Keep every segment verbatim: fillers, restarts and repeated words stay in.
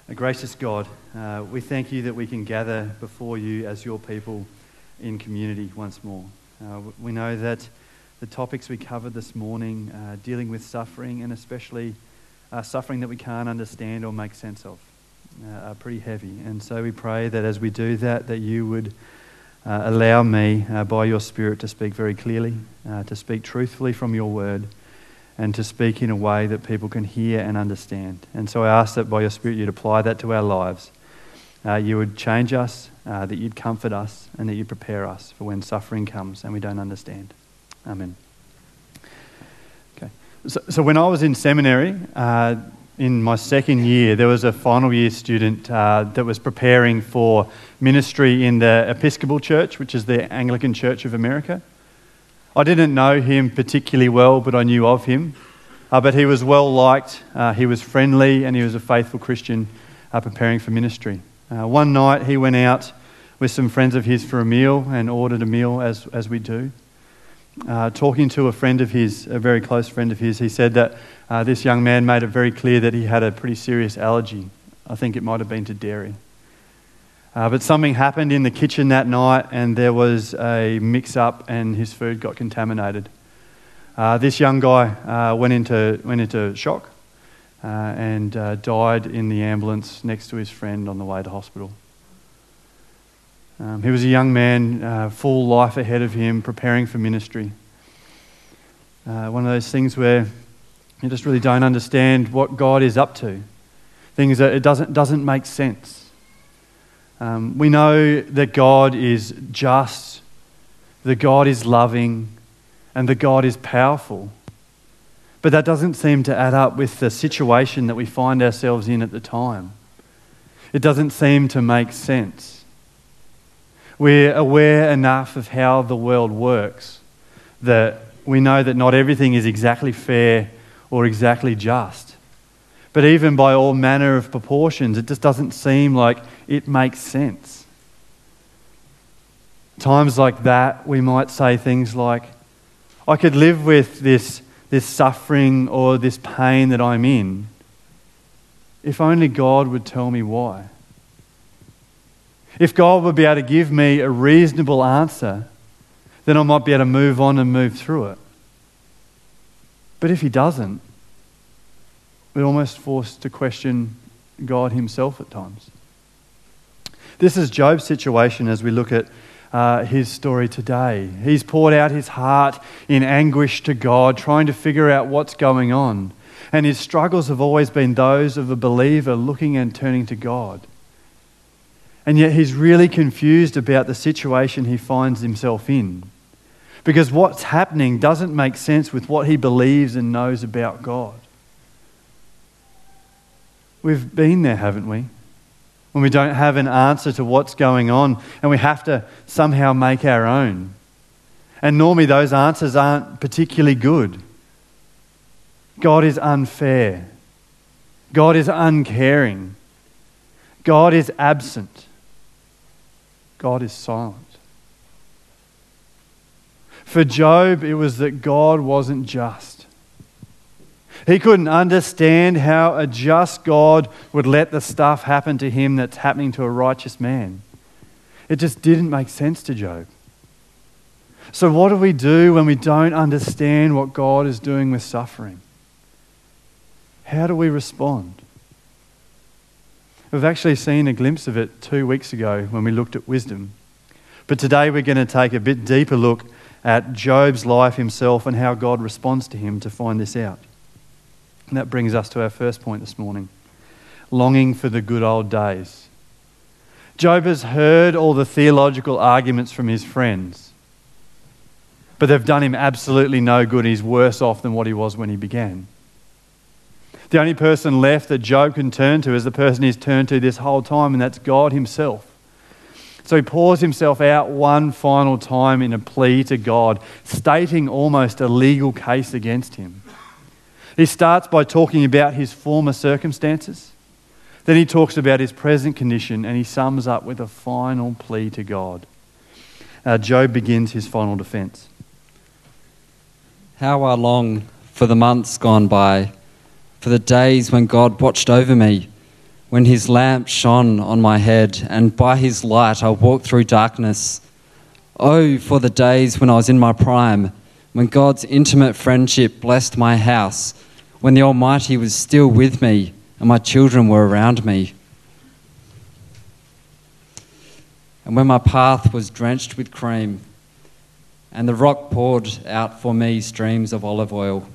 Gracious God, uh, we thank you that we can gather before you as your people in community once more. Uh, we know that the topics we covered this morning, uh, dealing with suffering and especially uh, suffering that we can't understand or make sense of, uh, are pretty heavy. And so we pray that as we do that, that you would uh, allow me uh, by your Spirit to speak very clearly, uh, to speak truthfully from your word, and to speak in a way that people can hear and understand. And so I ask that by your Spirit you'd apply that to our lives. Uh, you would change us, uh, that you'd comfort us, and that you'd prepare us for when suffering comes and we don't understand. Amen. Okay. So, so when I was in seminary, uh, in my second year, there was a final year student uh, that was preparing for ministry in the Episcopal Church, which is the Anglican Church of America. I didn't know him particularly well, but I knew of him. Uh, but he was well liked, uh, he was friendly, and he was a faithful Christian uh, preparing for ministry. Uh, one night he went out with some friends of his for a meal and ordered a meal as, as we do. Uh, talking to a friend of his, a very close friend of his, he said that uh, this young man made it very clear that he had a pretty serious allergy. I think it might have been to dairy. Uh, but something happened in the kitchen that night and there was a mix-up and his food got contaminated. Uh, this young guy uh, went into went into shock uh, and uh, died in the ambulance next to his friend on the way to hospital. Um, he was a young man, uh, full life ahead of him, preparing for ministry. Uh, one of those things where you just really don't understand what God is up to. Things that it doesn't doesn't make sense. Um, we know that God is just, that God is loving, and that God is powerful. But that doesn't seem to add up with the situation that we find ourselves in at the time. It doesn't seem to make sense. We're aware enough of how the world works that we know that not everything is exactly fair or exactly just. But even by all manner of proportions, it just doesn't seem like it makes sense. Times like that, we might say things like, I could live with this, this suffering or this pain that I'm in if only God would tell me why. If God would be able to give me a reasonable answer, then I might be able to move on and move through it. But if he doesn't, we're almost forced to question God himself at times. This is Job's situation as we look at uh, his story today. He's poured out his heart in anguish to God, trying to figure out what's going on. And his struggles have always been those of a believer looking and turning to God. And yet he's really confused about the situation he finds himself in. Because what's happening doesn't make sense with what he believes and knows about God. We've been there, haven't we? When we don't have an answer to what's going on and we have to somehow make our own. And normally those answers aren't particularly good. God is unfair. God is uncaring. God is absent. God is silent. For Job, it was that God wasn't just. He couldn't understand how a just God would let the stuff happen to him that's happening to a righteous man. It just didn't make sense to Job. So what do we do when we don't understand what God is doing with suffering? How do we respond? We've actually seen a glimpse of it two weeks ago when we looked at wisdom. But today we're going to take a bit deeper look at Job's life himself and how God responds to him to find this out. And that brings us to our first point this morning. Longing for the good old days. Job has heard all the theological arguments from his friends, but they've done him absolutely no good. He's worse off than what he was when he began. The only person left that Job can turn to is the person he's turned to this whole time, and that's God himself. So he pours himself out one final time in a plea to God, stating almost a legal case against him. He starts by talking about his former circumstances. Then he talks about his present condition, and he sums up with a final plea to God. Uh, Job begins his final defense. How I long for the months gone by, for the days when God watched over me, when his lamp shone on my head, and by his light I walked through darkness. Oh, for the days when I was in my prime, when God's intimate friendship blessed my house, when the Almighty was still with me and my children were around me. And when my path was drenched with cream, and the rock poured out for me streams of olive oil.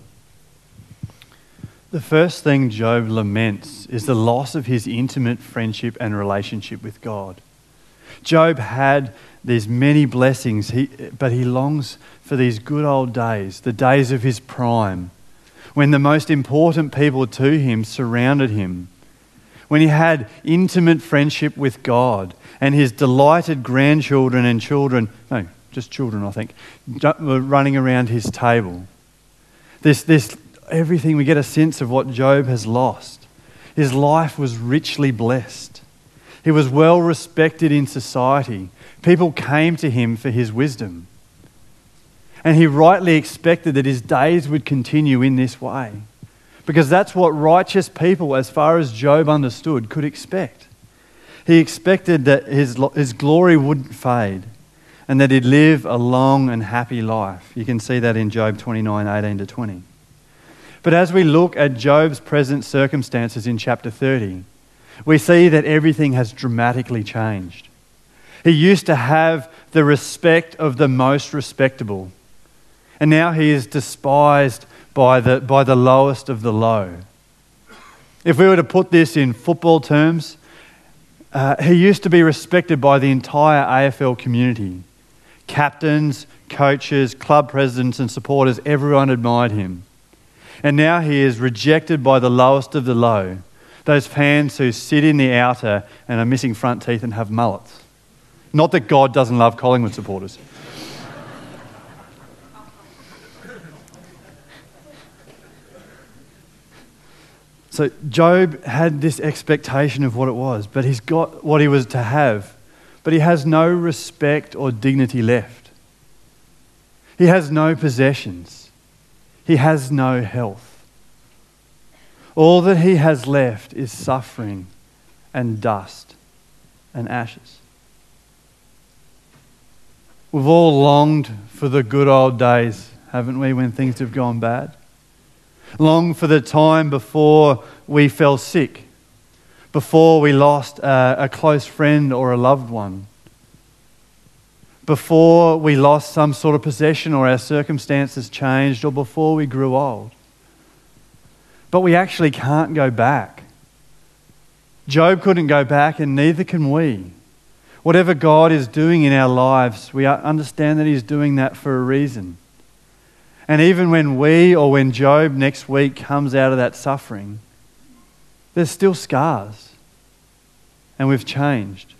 The first thing Job laments is the loss of his intimate friendship and relationship with God. Job had these many blessings, he, but he longs for these good old days, the days of his prime, when the most important people to him surrounded him, when he had intimate friendship with God and his delighted grandchildren and children, no, just children I think, were running around his table. This, this, everything, we get a sense of what Job has lost. His life was richly blessed. He was well respected in society. People came to him for his wisdom. And he rightly expected that his days would continue in this way, because that's what righteous people, as far as Job understood, could expect. He expected that his, his glory wouldn't fade and that he'd live a long and happy life. You can see that in Job twenty-nine, eighteen to twenty. But as we look at Job's present circumstances in chapter thirty, we see that everything has dramatically changed. He used to have the respect of the most respectable, and now he is despised by the, by the lowest of the low. If we were to put this in football terms, uh, he used to be respected by the entire A F L community. Captains, coaches, club presidents and supporters, everyone admired him. And now he is rejected by the lowest of the low, those fans who sit in the outer and are missing front teeth and have mullets. Not that God doesn't love Collingwood supporters. So Job had this expectation of what it was, but he's got what he was to have, but he has no respect or dignity left. He has no possessions. He has no health. All that he has left is suffering and dust and ashes. We've all longed for the good old days, haven't we, when things have gone bad? Longed for the time before we fell sick, before we lost a, a close friend or a loved one, before we lost some sort of possession or our circumstances changed, or before we grew old. But we actually can't go back. Job couldn't go back, and neither can we. Whatever God is doing in our lives, we understand that He's doing that for a reason. And even when we, or when Job next week comes out of that suffering, there's still scars. And we've changed.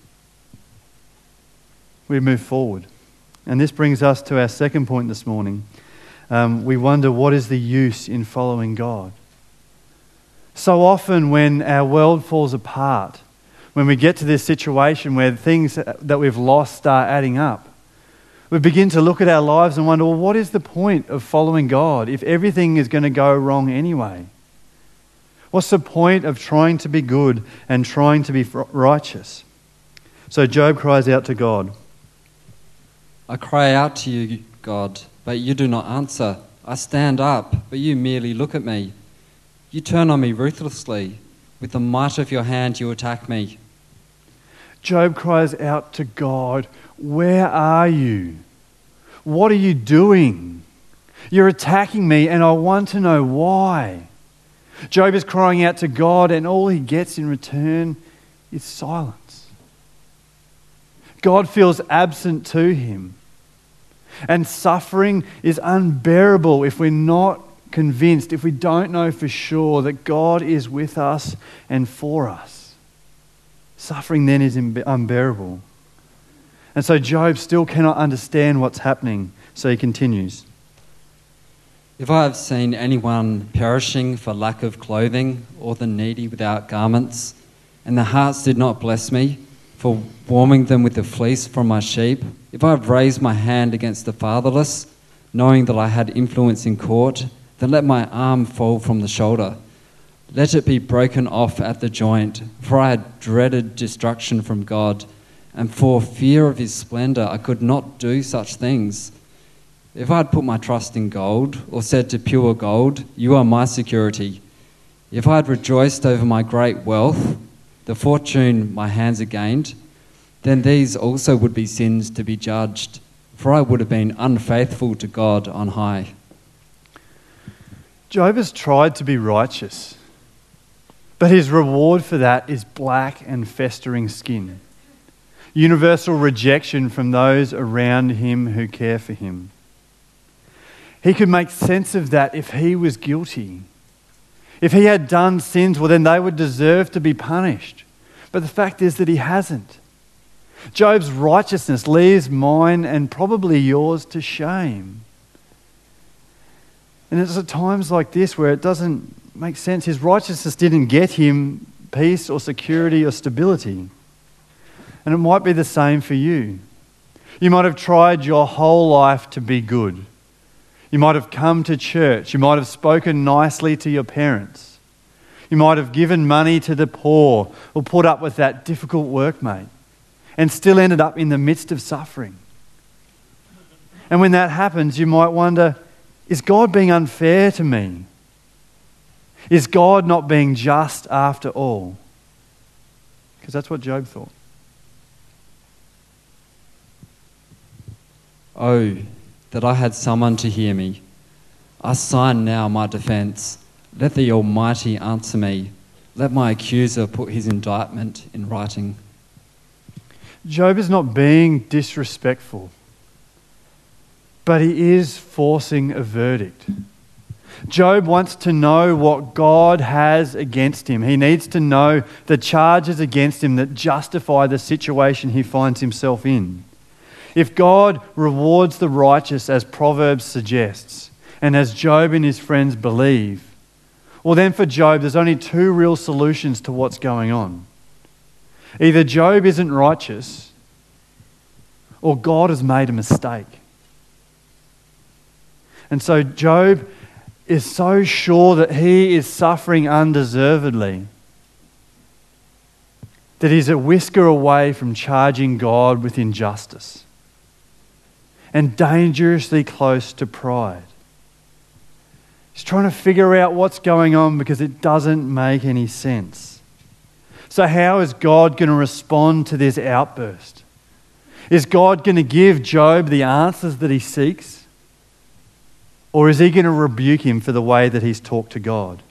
We move forward. And this brings us to our second point this morning. Um, we wonder, what is the use in following God? So often when our world falls apart, when we get to this situation where things that we've lost start adding up, we begin to look at our lives and wonder, well, what is the point of following God if everything is going to go wrong anyway? What's the point of trying to be good and trying to be righteous? So Job cries out to God. I cry out to you, God, but you do not answer. I stand up, but you merely look at me. You turn on me ruthlessly. With the might of your hand you attack me. Job cries out to God, where are you? What are you doing? You're attacking me and I want to know why. Job is crying out to God, and all he gets in return is silence. God feels absent to him. And suffering is unbearable if we're not convinced, if we don't know for sure that God is with us and for us. Suffering then is unbearable. And so Job still cannot understand what's happening, so he continues. If I have seen anyone perishing for lack of clothing, or the needy without garments, and the hearts did not bless me for warming them with the fleece from my sheep, if I have raised my hand against the fatherless, knowing that I had influence in court, then let my arm fall from the shoulder. Let it be broken off at the joint, for I had dreaded destruction from God, and for fear of his splendour I could not do such things. If I had put my trust in gold, or said to pure gold, you are my security, if I had rejoiced over my great wealth, the fortune my hands had gained, then these also would be sins to be judged, for I would have been unfaithful to God on high. Job has tried to be righteous, but his reward for that is black and festering skin, universal rejection from those around him who care for him. He could make sense of that if he was guilty. If he had done sins, well, then they would deserve to be punished. But the fact is that he hasn't. Job's righteousness leaves mine and probably yours to shame. And it's at times like this where it doesn't make sense. His righteousness didn't get him peace or security or stability. And it might be the same for you. You might have tried your whole life to be good. You might have come to church. You might have spoken nicely to your parents. You might have given money to the poor or put up with that difficult workmate and still ended up in the midst of suffering. And when that happens, you might wonder, is God being unfair to me? Is God not being just after all? Because that's what Job thought. Oh, that I had someone to hear me. I sign now my defence. Let the Almighty answer me. Let my accuser put his indictment in writing. Job is not being disrespectful, but he is forcing a verdict. Job wants to know what God has against him. He needs to know the charges against him that justify the situation he finds himself in. If God rewards the righteous as Proverbs suggests, and as Job and his friends believe, well then for Job there's only two real solutions to what's going on. Either Job isn't righteous, or God has made a mistake. And so Job is so sure that he is suffering undeservedly that he's a whisker away from charging God with injustice and dangerously close to pride. He's trying to figure out what's going on because it doesn't make any sense. So how is God going to respond to this outburst? Is God going to give Job the answers that he seeks? Or is he going to rebuke him for the way that he's talked to God?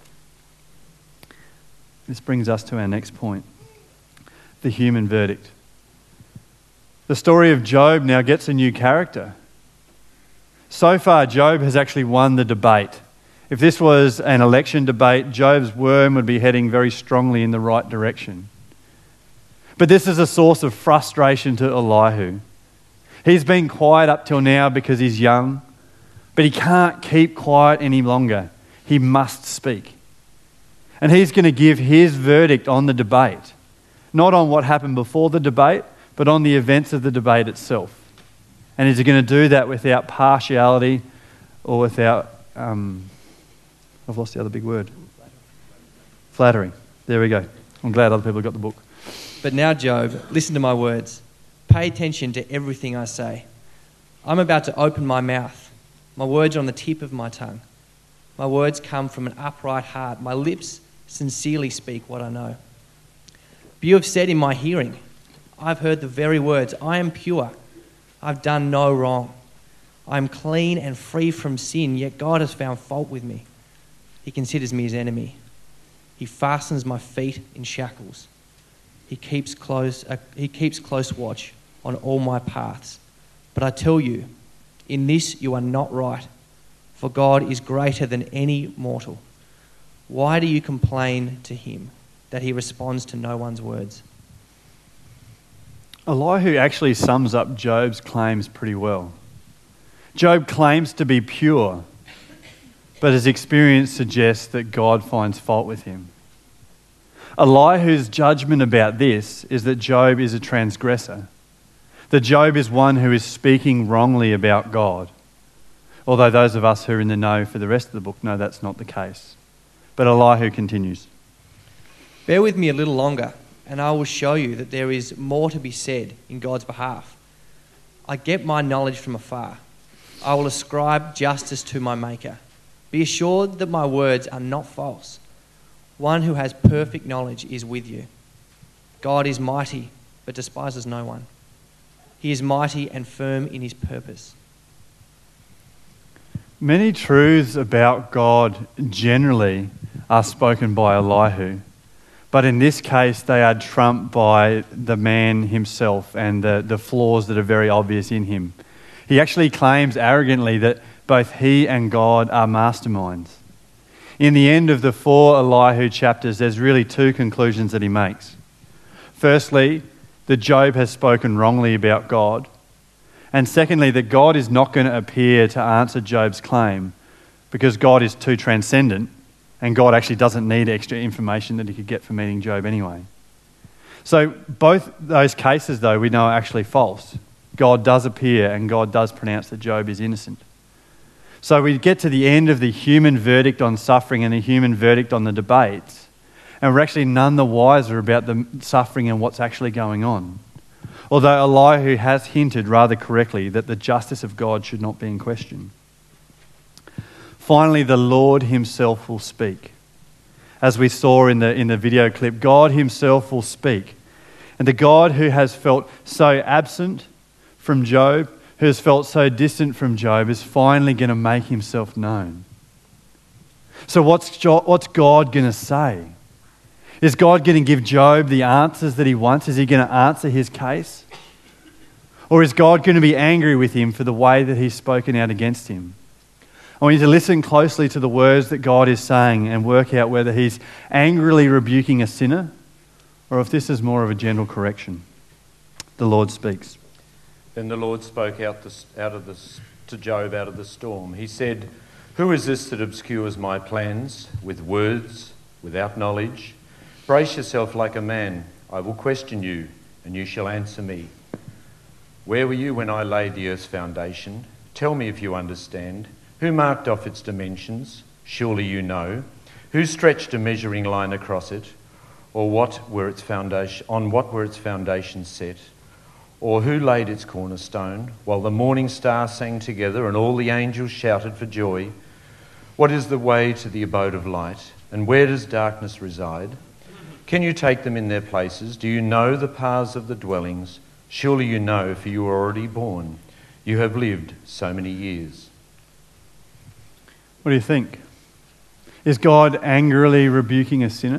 This brings us to our next point, the human verdict. The story of Job now gets a new character. So far, Job has actually won the debate. If this was an election debate, Job's worm would be heading very strongly in the right direction. But this is a source of frustration to Elihu. He's been quiet up till now because he's young, but he can't keep quiet any longer. He must speak. And he's going to give his verdict on the debate, not on what happened before the debate, but on the events of the debate itself. And is he going to do that without partiality or without, um, I've lost the other big word. Flattery. There we go. I'm glad other people got the book. But now, Job, listen to my words. Pay attention to everything I say. I'm about to open my mouth. My words are on the tip of my tongue. My words come from an upright heart. My lips sincerely speak what I know. But you have said in my hearing, I've heard the very words, I am pure. I've done no wrong. I am clean and free from sin, yet God has found fault with me. He considers me his enemy. He fastens my feet in shackles. He keeps close, uh, he keeps close watch on all my paths. But I tell you, in this you are not right, for God is greater than any mortal. Why do you complain to him that he responds to no one's words? Elihu actually sums up Job's claims pretty well. Job claims to be pure, but his experience suggests that God finds fault with him. Elihu's judgment about this is that Job is a transgressor, that Job is one who is speaking wrongly about God, although those of us who are in the know for the rest of the book know that's not the case. But Elihu continues. Bear with me a little longer, and I will show you that there is more to be said in God's behalf. I get my knowledge from afar. I will ascribe justice to my Maker. Be assured that my words are not false. One who has perfect knowledge is with you. God is mighty, but despises no one. He is mighty and firm in his purpose. Many truths about God generally are spoken by Elihu, but in this case they are trumped by the man himself and the, the flaws that are very obvious in him. He actually claims arrogantly that both he and God are masterminds. In the end of the four Elihu chapters, there's really two conclusions that he makes. Firstly, that Job has spoken wrongly about God. And secondly, that God is not going to appear to answer Job's claim because God is too transcendent and God actually doesn't need extra information that he could get from meeting Job anyway. So both those cases, though, we know are actually false. God does appear and God does pronounce that Job is innocent. So we get to the end of the human verdict on suffering and the human verdict on the debates, and we're actually none the wiser about the suffering and what's actually going on. Although Elihu has hinted rather correctly that the justice of God should not be in question. Finally, the Lord himself will speak. As we saw in the, in the video clip, God himself will speak. And the God who has felt so absent from Job, who has felt so distant from Job, is finally going to make himself known. So what's, jo- what's God going to say? Is God going to give Job the answers that he wants? Is he going to answer his case? Or is God going to be angry with him for the way that he's spoken out against him? I want you to listen closely to the words that God is saying and work out whether he's angrily rebuking a sinner or if this is more of a gentle correction. The Lord speaks. Then the Lord spoke out, the, out of the, to Job out of the storm. He said, "Who is this that obscures my plans with words, without knowledge? Brace yourself like a man. I will question you, and you shall answer me. Where were you when I laid the earth's foundation? Tell me if you understand. Who marked off its dimensions? Surely you know. Who stretched a measuring line across it? Or what were its foundation, on what were its foundations set? Or who laid its cornerstone, while the morning stars sang together and all the angels shouted for joy? What is the way to the abode of light, and where does darkness reside? Can you take them in their places? Do you know the paths of the dwellings? Surely you know, for you are already born. You have lived so many years." What do you think? Is God angrily rebuking a sinner?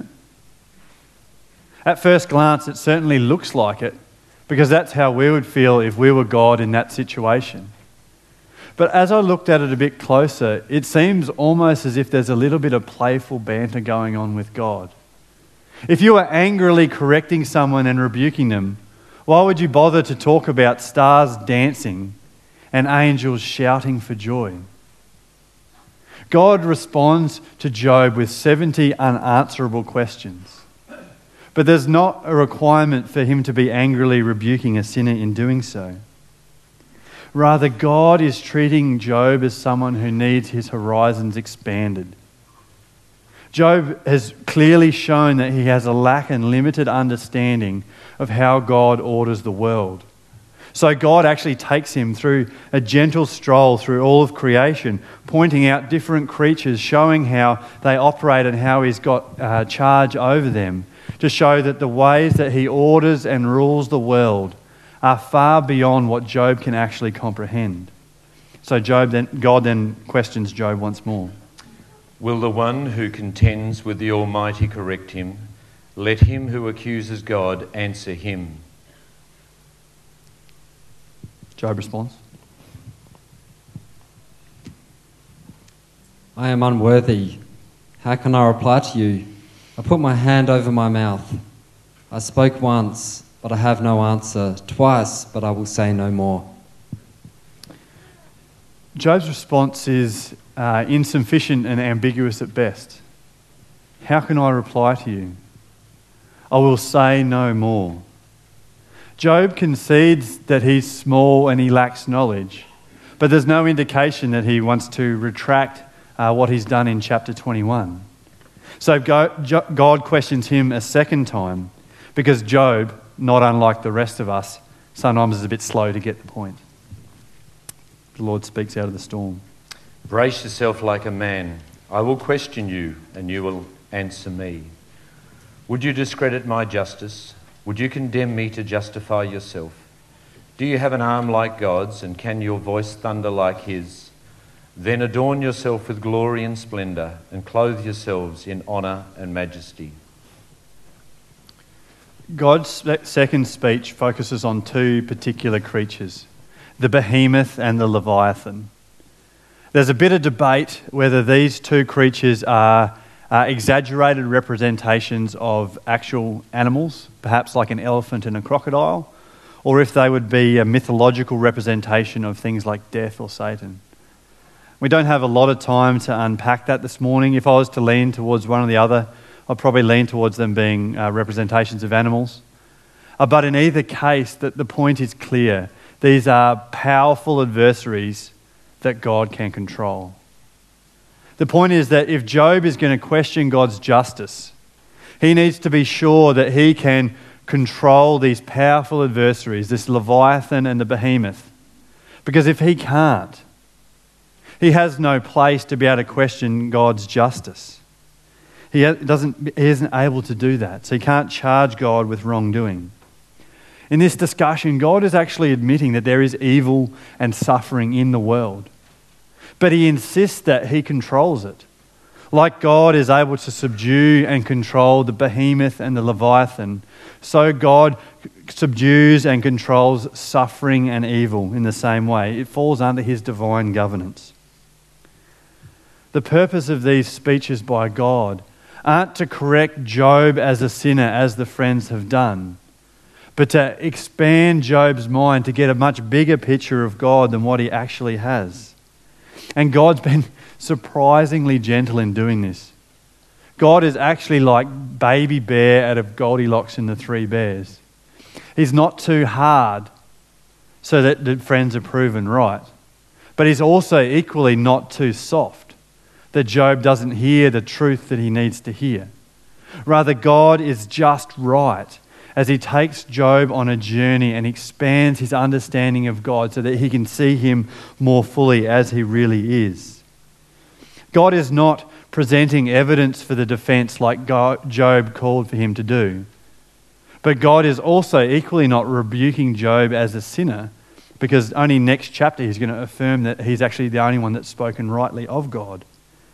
At first glance, it certainly looks like it, because that's how we would feel if we were God in that situation. But as I looked at it a bit closer, it seems almost as if there's a little bit of playful banter going on with God. If you were angrily correcting someone and rebuking them, why would you bother to talk about stars dancing and angels shouting for joy? God responds to Job with seventy unanswerable questions. But there's not a requirement for him to be angrily rebuking a sinner in doing so. Rather, God is treating Job as someone who needs his horizons expanded. Job has clearly shown that he has a lack and limited understanding of how God orders the world. So God actually takes him through a gentle stroll through all of creation, pointing out different creatures, showing how they operate and how he's got uh, charge over them, to show that the ways that he orders and rules the world are far beyond what Job can actually comprehend. So Job then, God then questions Job once more. "Will the one who contends with the Almighty correct him? Let him who accuses God answer him." Job responds. I am unworthy. How can I reply to you? I put my hand over my mouth. I spoke once, but I have no answer. Twice, but I will say no more. Job's response is uh, insufficient and ambiguous at best. How can I reply to you? I will say no more. Job concedes that he's small and he lacks knowledge, but there's no indication that he wants to retract uh, what he's done in chapter twenty-one. So God questions him a second time because Job, not unlike the rest of us, sometimes is a bit slow to get the point. The Lord speaks out of the storm. Brace yourself like a man. I will question you, and you will answer me. Would you discredit my justice? Would you condemn me to justify yourself? Do you have an arm like God's, and can your voice thunder like his? Then adorn yourself with glory and splendour, and clothe yourselves in honour and majesty. God's second speech focuses on two particular creatures, the behemoth and the leviathan. There's a bit of debate whether these two creatures are uh, exaggerated representations of actual animals, perhaps like an elephant and a crocodile, or if they would be a mythological representation of things like death or Satan. We don't have a lot of time to unpack that this morning. If I was to lean towards one or the other, I'd probably lean towards them being uh, representations of animals. Uh, but in either case, the, the point is clear. These are powerful adversaries that God can control. The point is that if Job is going to question God's justice, he needs to be sure that he can control these powerful adversaries, this Leviathan and the behemoth. Because if he can't, he has no place to be able to question God's justice. He doesn't. He isn't able to do that, so he can't charge God with wrongdoing. In this discussion, God is actually admitting that there is evil and suffering in the world, but he insists that he controls it. Like God is able to subdue and control the behemoth and the Leviathan, so God subdues and controls suffering and evil in the same way. It falls under his divine governance. The purpose of these speeches by God aren't to correct Job as a sinner, as the friends have done, but to expand Job's mind to get a much bigger picture of God than what he actually has. And God's been surprisingly gentle in doing this. God is actually like baby bear out of Goldilocks and the Three Bears. He's not too hard so that the friends are proven right, but he's also equally not too soft, that Job doesn't hear the truth that he needs to hear. Rather, God is just right as he takes Job on a journey and expands his understanding of God so that he can see him more fully as he really is. God is not presenting evidence for the defense like God, Job called for him to do. But God is also equally not rebuking Job as a sinner, because only next chapter he's going to affirm that he's actually the only one that's spoken rightly of God.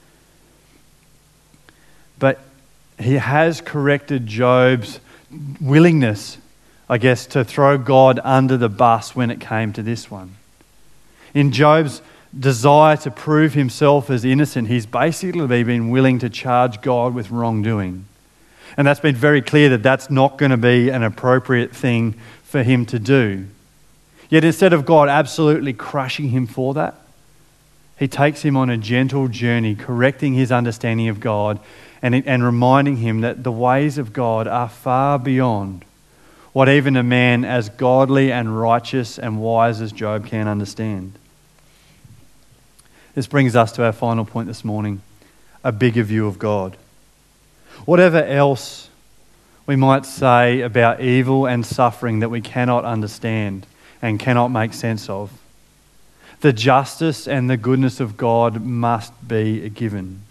But he has corrected Job's willingness, I guess, to throw God under the bus when it came to this one. In Job's desire to prove himself as innocent, he's basically been willing to charge God with wrongdoing. And that's been very clear that that's not going to be an appropriate thing for him to do. Yet instead of God absolutely crushing him for that, he takes him on a gentle journey, correcting his understanding of God and, and reminding him that the ways of God are far beyond what even a man as godly and righteous and wise as Job can understand. This brings us to our final point this morning, a bigger view of God. Whatever else we might say about evil and suffering that we cannot understand and cannot make sense of, the justice and the goodness of God must be a given.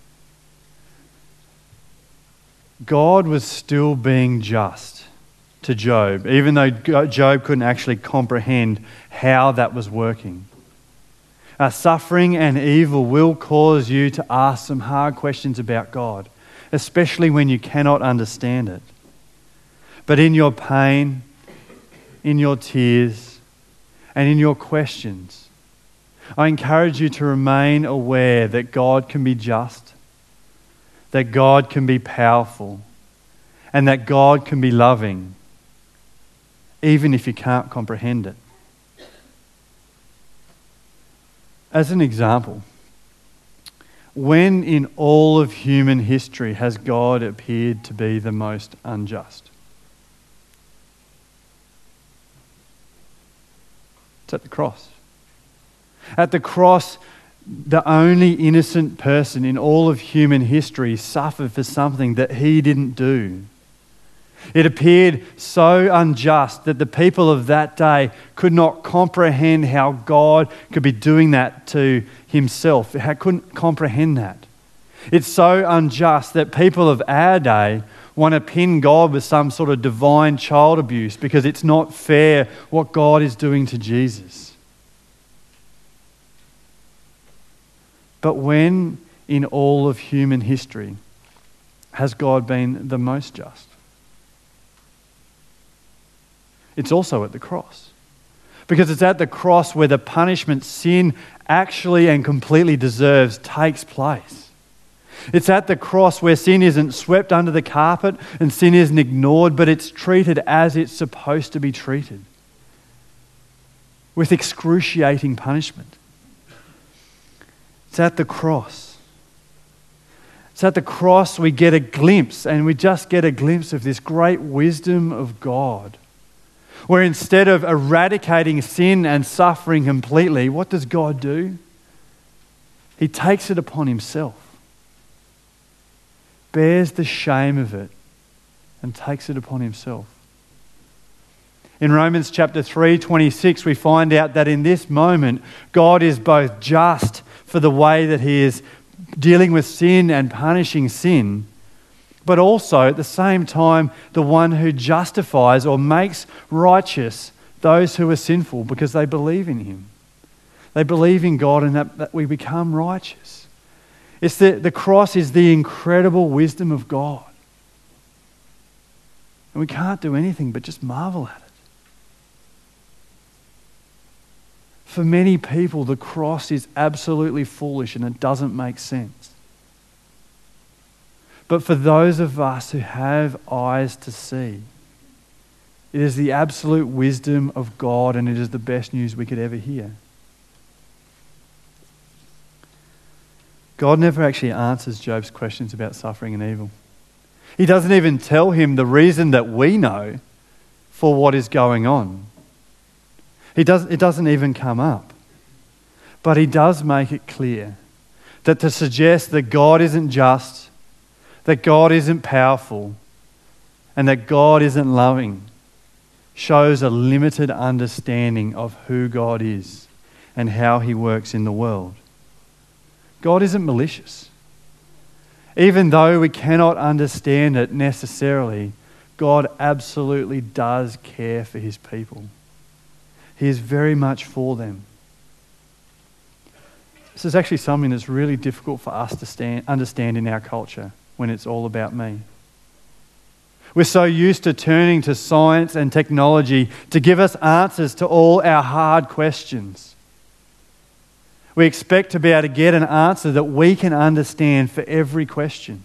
God was still being just to Job, even though Job couldn't actually comprehend how that was working. Uh, suffering and evil will cause you to ask some hard questions about God, especially when you cannot understand it. But in your pain, in your tears, and in your questions, I encourage you to remain aware that God can be just, that God can be powerful, and that God can be loving, even if you can't comprehend it. As an example, when in all of human history has God appeared to be the most unjust? It's at the cross. At the cross, the only innocent person in all of human history suffered for something that he didn't do. It appeared so unjust that the people of that day could not comprehend how God could be doing that to himself. They couldn't comprehend that. It's so unjust that people of our day want to pin God with some sort of divine child abuse because it's not fair what God is doing to Jesus. But when in all of human history has God been the most just? It's also at the cross. Because it's at the cross where the punishment sin actually and completely deserves takes place. It's at the cross where sin isn't swept under the carpet and sin isn't ignored, but it's treated as it's supposed to be treated, with excruciating punishment. It's at the cross. It's at the cross we get a glimpse, and we just get a glimpse of this great wisdom of God, where instead of eradicating sin and suffering completely, what does God do? He takes it upon himself, bears the shame of it, and takes it upon himself. In Romans chapter three, twenty-six, we find out that in this moment, God is both just for the way that he is dealing with sin and punishing sin, but also at the same time, the one who justifies or makes righteous those who are sinful because they believe in him. They believe in God and that, that we become righteous. It's the, the cross is the incredible wisdom of God. And we can't do anything but just marvel at it. For many people, the cross is absolutely foolish and it doesn't make sense. But for those of us who have eyes to see, it is the absolute wisdom of God, and it is the best news we could ever hear. God never actually answers Job's questions about suffering and evil. He doesn't even tell him the reason that we know for what is going on. He does, it doesn't even come up. But he does make it clear that to suggest that God isn't just, that God isn't powerful, and that God isn't loving shows a limited understanding of who God is and how he works in the world. God isn't malicious. Even though we cannot understand it necessarily, God absolutely does care for his people. He is very much for them. This is actually something that's really difficult for us to stand, understand in our culture when it's all about me. We're so used to turning to science and technology to give us answers to all our hard questions. We expect to be able to get an answer that we can understand for every question.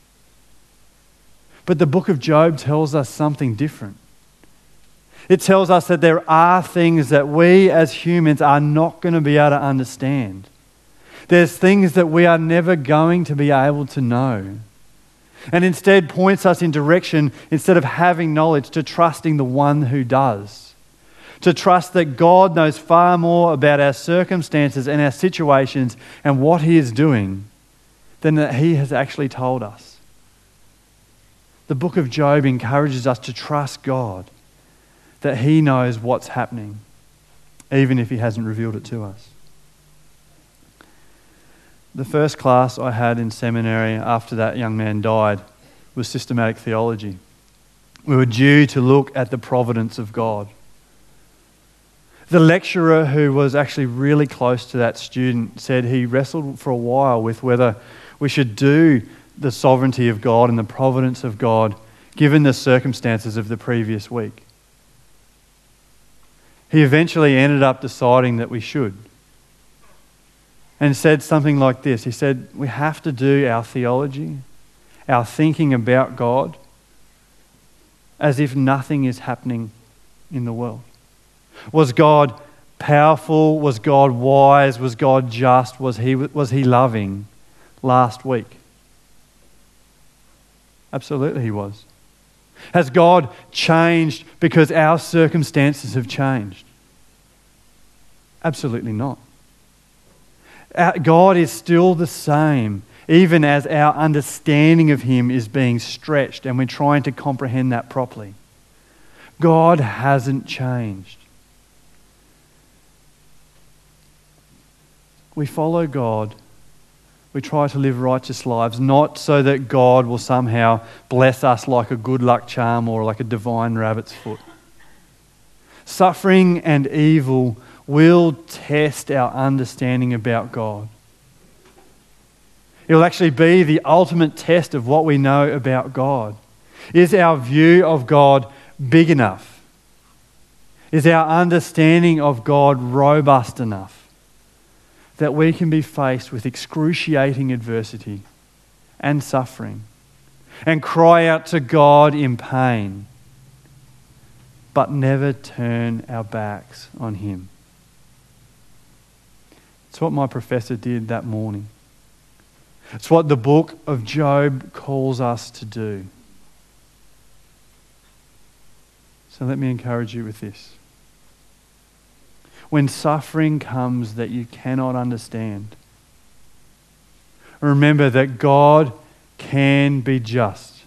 But the book of Job tells us something different. It tells us that there are things that we as humans are not going to be able to understand. There's things that we are never going to be able to know. And instead points us in direction, instead of having knowledge, to trusting the one who does. To trust that God knows far more about our circumstances and our situations and what he is doing than that he has actually told us. The book of Job encourages us to trust God, that he knows what's happening, even if he hasn't revealed it to us. The first class I had in seminary after that young man died was systematic theology. We were due to look at the providence of God. The lecturer, who was actually really close to that student, said he wrestled for a while with whether we should do the sovereignty of God and the providence of God given the circumstances of the previous week. He eventually ended up deciding that we should. And said something like this. He said, we have to do our theology, our thinking about God, as if nothing is happening in the world. Was God powerful? Was God wise? Was God just? Was he, was he loving last week? Absolutely he was. Has God changed because our circumstances have changed? Absolutely not. Our God is still the same, even as our understanding of him is being stretched and we're trying to comprehend that properly. God hasn't changed. We follow God. We try to live righteous lives, not so that God will somehow bless us like a good luck charm or like a divine rabbit's foot. Suffering and evil will test our understanding about God. It will actually be the ultimate test of what we know about God. Is our view of God big enough? Is our understanding of God robust enough that we can be faced with excruciating adversity and suffering and cry out to God in pain, but never turn our backs on him? It's what my professor did that morning. It's what the book of Job calls us to do. So let me encourage you with this. When suffering comes that you cannot understand, remember that God can be just,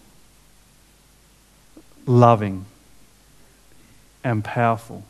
loving, and powerful,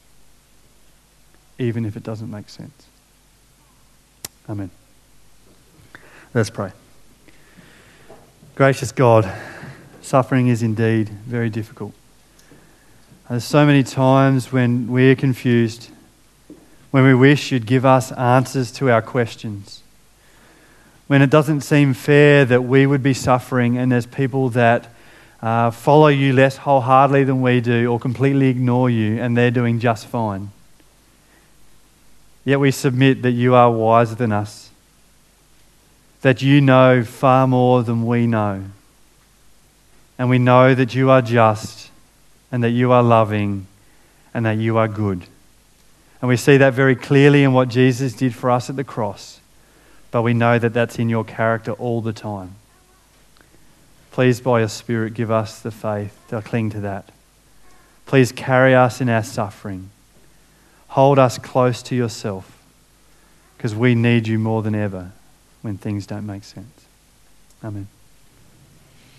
even if it doesn't make sense. Amen. Let's pray. Gracious God, suffering is indeed very difficult. There's so many times when we're confused, when we wish you'd give us answers to our questions, when it doesn't seem fair that we would be suffering and there's people that uh, follow you less wholeheartedly than we do or completely ignore you and they're doing just fine. Yet we submit that you are wiser than us, that you know far more than we know. And we know that you are just and that you are loving and that you are good. And we see that very clearly in what Jesus did for us at the cross. But we know that that's in your character all the time. Please, by your Spirit, give us the faith to cling to that. Please carry us in our suffering. Hold us close to yourself, because we need you more than ever when things don't make sense. Amen.